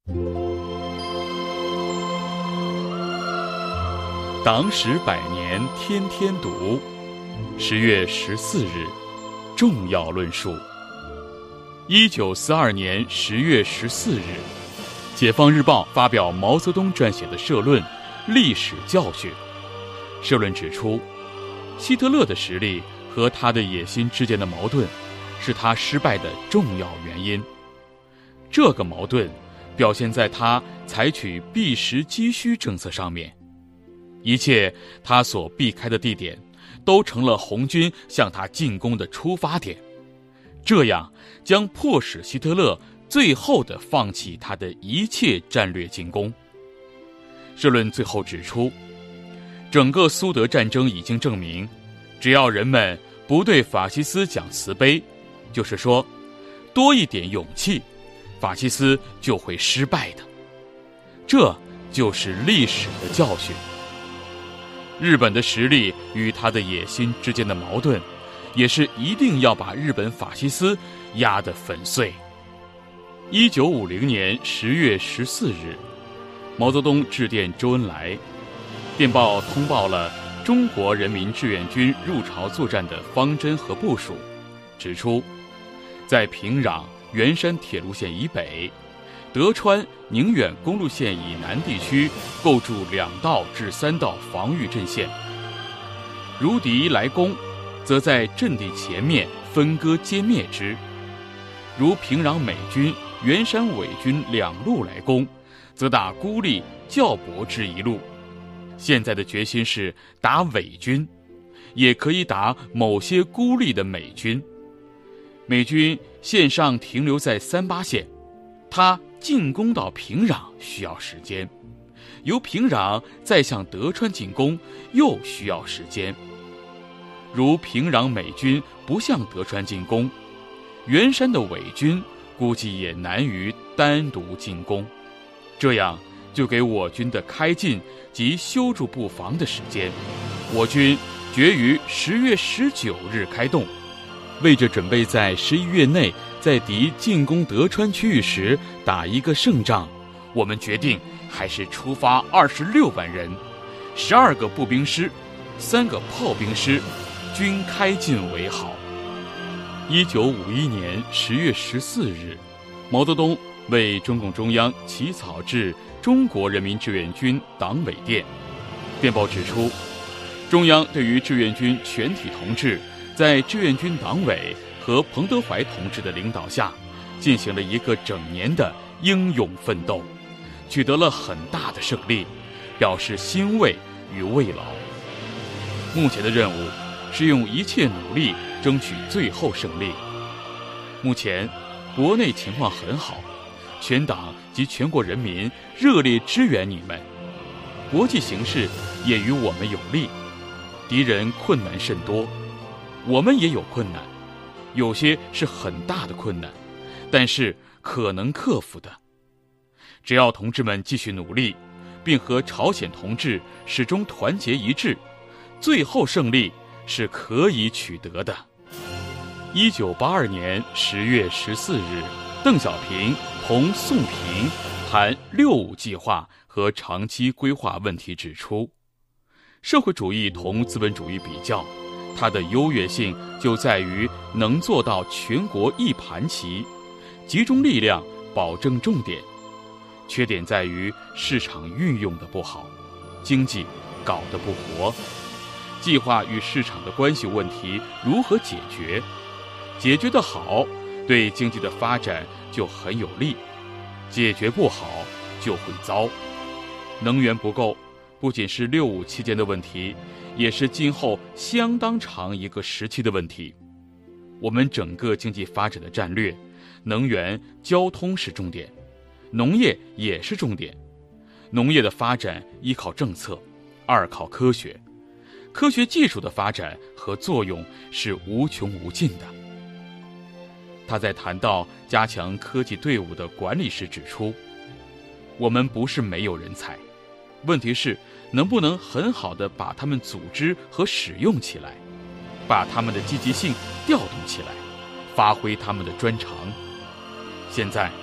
党史百年天天读，10月14日，重要论述。1942年10月14日，解放日报发表毛泽东撰写的社论《历史教训》。社论指出，希特勒的实力和他的野心之间的矛盾，是他失败的重要原因。这个矛盾表现在他采取避实击虚政策上面，一切他所避开的地点，都成了红军向他进攻的出发点，这样将迫使希特勒最后的放弃他的一切战略进攻。社论最后指出，整个苏德战争已经证明，只要人们不对法西斯讲慈悲，就是说多一点勇气，法西斯就会失败的。这就是历史的教训。日本的实力与他的野心之间的矛盾，也是一定要把日本法西斯压得粉碎。1950年10月14日，毛泽东致电周恩来，电报通报了中国人民志愿军入朝作战的方针和部署，指出，在平壤圆山铁路线以北、德川宁远公路线以南地区构筑2道至3道防御阵线，如敌来攻，则在阵地前面分割歼灭之；如平壤美军、圆山伪军2路来攻，则打孤立较薄之一路。现在的决心是打伪军，也可以打某些孤立的美军。美军线上停留在38线，他进攻到平壤需要时间，由平壤再向德川进攻又需要时间。如平壤美军不向德川进攻，圆山的伪军估计也难于单独进攻，这样就给我军的开进及修筑布防的时间。我军决于10月19日开动，为着准备在11月内在敌进攻德川区域时打一个胜仗，我们决定还是出发26万人，12个步兵师，3个炮兵师，均开进为好。1951年10月14日，毛泽东为中共中央起草至中国人民志愿军党委电，电报指出，中央对于志愿军全体同志在志愿军党委和彭德怀同志的领导下，进行了一个整年的英勇奋斗，取得了很大的胜利，表示欣慰与慰劳。目前的任务是用一切努力争取最后胜利。目前国内情况很好，全党及全国人民热烈支援你们，国际形势也与我们有利，敌人困难甚多，我们也有困难，有些是很大的困难，但是可能克服的。只要同志们继续努力，并和朝鲜同志始终团结一致，最后胜利是可以取得的。1982年10月14日，邓小平同宋平谈6·5计划和长期规划问题，指出，社会主义同资本主义比较，它的优越性就在于能做到全国一盘棋，集中力量保证重点，缺点在于市场运用的不好，经济搞得不活。计划与市场的关系问题如何解决？解决得好，对经济的发展就很有利；解决不好，就会糟。能源不够，不仅是6·5期间的问题，也是今后相当长一个时期的问题。我们整个经济发展的战略，能源、交通是重点，农业也是重点。农业的发展依靠政策，2靠科学。科学技术的发展和作用是无穷无尽的。他在谈到加强科技队伍的管理时指出，我们不是没有人才，问题是能不能很好地把他们组织和使用起来，把他们的积极性调动起来，发挥他们的专长。现在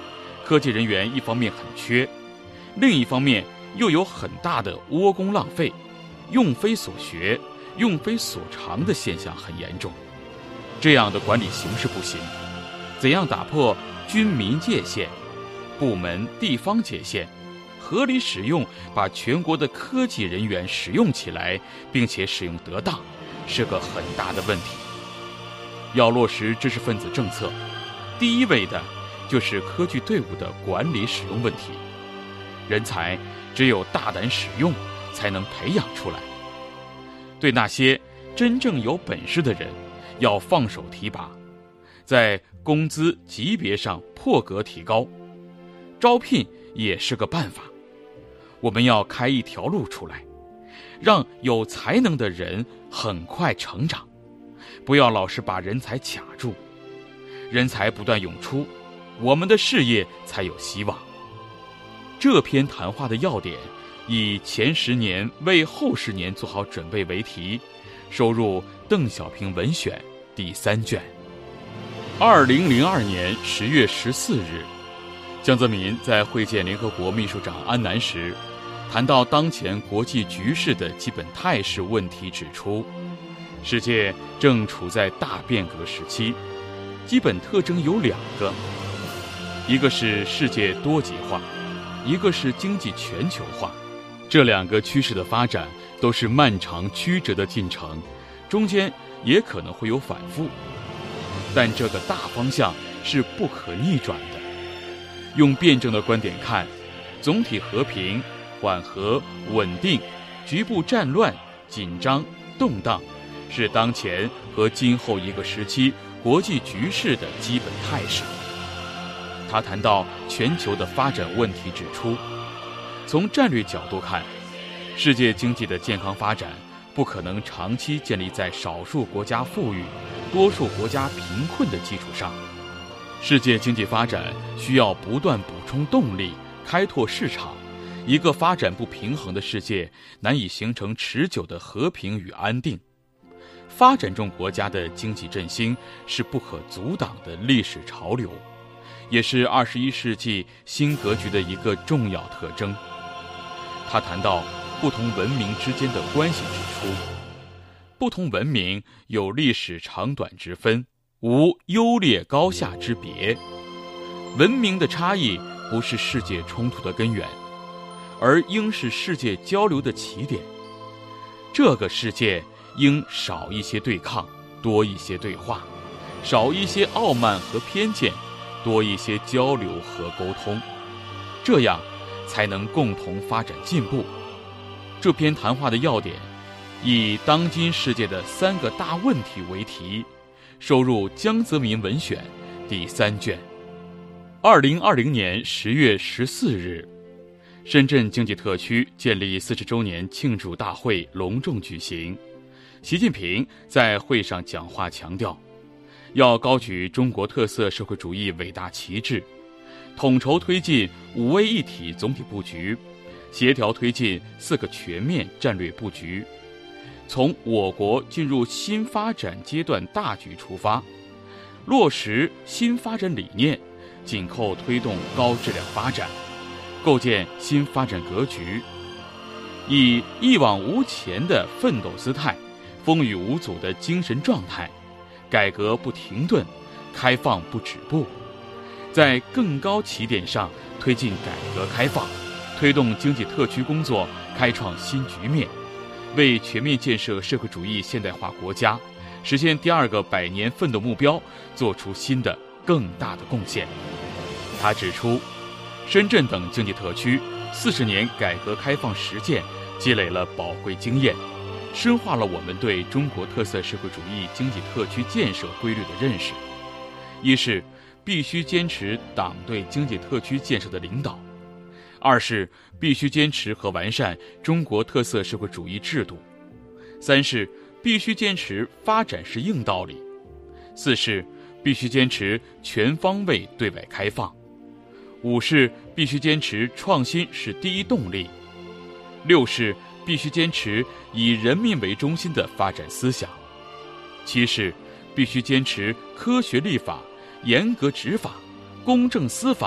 科技人员一方面很缺，另一方面又有很大的窝工浪费、用非所学、用非所长的现象很严重。这样的管理形式不行。怎样打破军民界限、部门地方界限，合理使用，把全国的科技人员使用起来，并且使用得当，是个很大的问题。要落实知识分子政策，第一位的就是科技队伍的管理使用问题。人才只有大胆使用，才能培养出来。对那些真正有本事的人，要放手提拔，在工资级别上破格提高，招聘也是个办法。我们要开一条路出来，让有才能的人很快成长，不要老是把人才卡住。人才不断涌出，我们的事业才有希望。这篇谈话的要点以前10年为后10年做好准备为题，收入邓小平文选第3卷。2002年10月14日，江泽民在会见联合国秘书长安南时，谈到当前国际局势的基本态势问题，指出世界正处在大变革时期，基本特征有2个，一个是世界多极化，一个是经济全球化。这2个趋势的发展都是漫长曲折的进程，中间也可能会有反复，但这个大方向是不可逆转的。用辩证的观点看，总体和平、缓和、稳定、局部战乱、紧张、动荡，是当前和今后一个时期国际局势的基本态势。他谈到全球的发展问题，指出，从战略角度看，世界经济的健康发展不可能长期建立在少数国家富裕、多数国家贫困的基础上。世界经济发展需要不断补充动力，开拓市场。一个发展不平衡的世界难以形成持久的和平与安定。发展中国家的经济振兴是不可阻挡的历史潮流，也是21世纪新格局的一个重要特征。他谈到不同文明之间的关系，指出，不同文明有历史长短之分，无优劣高下之别。文明的差异不是世界冲突的根源，而应是世界交流的起点。这个世界应少一些对抗，多一些对话，少一些傲慢和偏见，多一些交流和沟通，这样才能共同发展进步。这篇谈话的要点以当今世界的3个大问题为题，收入江泽民文选第3卷。2020年10月14日，深圳经济特区建立40周年庆祝大会隆重举行。习近平在会上讲话强调，要高举中国特色社会主义伟大旗帜，统筹推进5位一体总体布局，协调推进4个全面战略布局，从我国进入新发展阶段大局出发，落实新发展理念，紧扣推动高质量发展，构建新发展格局，以一往无前的奋斗姿态，风雨无阻的精神状态，改革不停顿，开放不止步，在更高起点上推进改革开放，推动经济特区工作开创新局面，为全面建设社会主义现代化国家，实现第2个100年奋斗目标做出新的更大的贡献。他指出，深圳等经济特区40年改革开放实践积累了宝贵经验，深化了我们对中国特色社会主义经济特区建设规律的认识。一是必须坚持党对经济特区建设的领导；二是必须坚持和完善中国特色社会主义制度；三是必须坚持发展是硬道理；四是必须坚持全方位对外开放；五是必须坚持创新是第一动力；六是必须坚持以人民为中心的发展思想；七是必须坚持科学立法、严格执法、公正司法、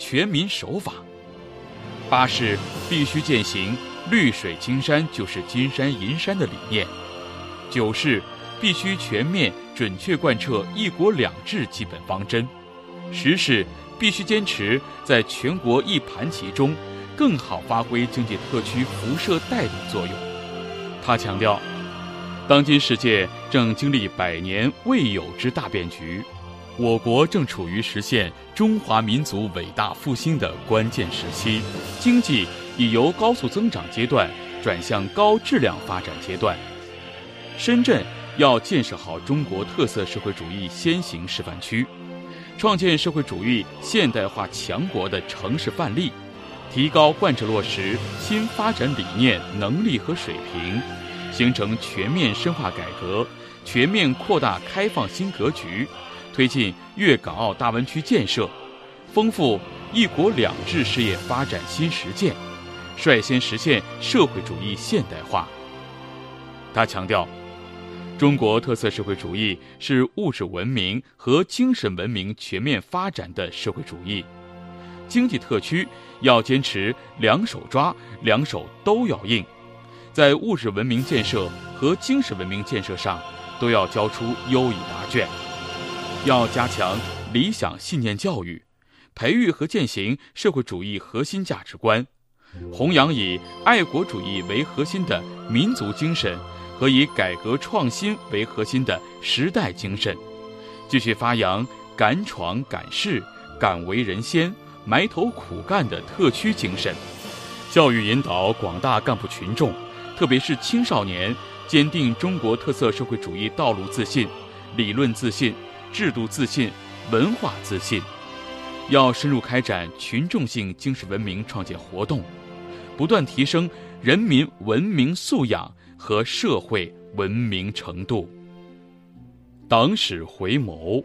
全民守法。8是必须践行绿水青山就是金山银山的理念。9是必须全面准确贯彻一国两制基本方针。10是必须坚持在全国一盘棋中更好发挥经济特区辐射带领作用。他强调，当今世界正经历100年未有之大变局，我国正处于实现中华民族伟大复兴的关键时期，经济已由高速增长阶段转向高质量发展阶段。深圳要建设好中国特色社会主义先行示范区，创建社会主义现代化强国的城市范例，提高贯彻落实新发展理念能力和水平，形成全面深化改革、全面扩大开放新格局，推进粤港澳大湾区建设，丰富一国两制事业发展新实践，率先实现社会主义现代化。他强调，中国特色社会主义是物质文明和精神文明全面发展的社会主义，经济特区要坚持两手抓，两手都要硬，在物质文明建设和精神文明建设上都要交出优异答卷，要加强理想信念教育，培育和践行社会主义核心价值观，弘扬以爱国主义为核心的民族精神和以改革创新为核心的时代精神，继续发扬敢闯敢试、敢为人先、埋头苦干的特区精神，教育引导广大干部群众，特别是青少年，坚定中国特色社会主义道路自信、理论自信、制度自信、文化自信。要深入开展群众性精神文明创建活动，不断提升人民文明素养和社会文明程度。党史回眸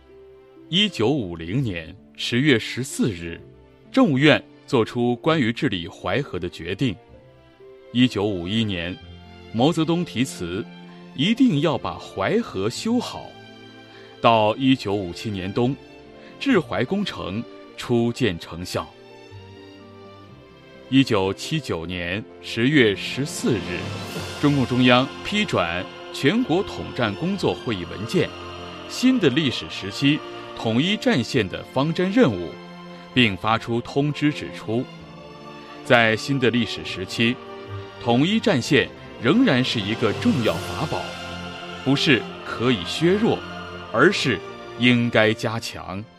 ：1950年10月14日，政务院作出关于治理淮河的决定。1951年，毛泽东题词，一定要把淮河修好。到1957年冬，治淮工程初见成效。1979年10月14日，中共中央批转全国统战工作会议文件，新的历史时期统一战线的方针任务，并发出通知指出，在新的历史时期，统一战线仍然是一个重要法宝，不是可以削弱，而是应该加强。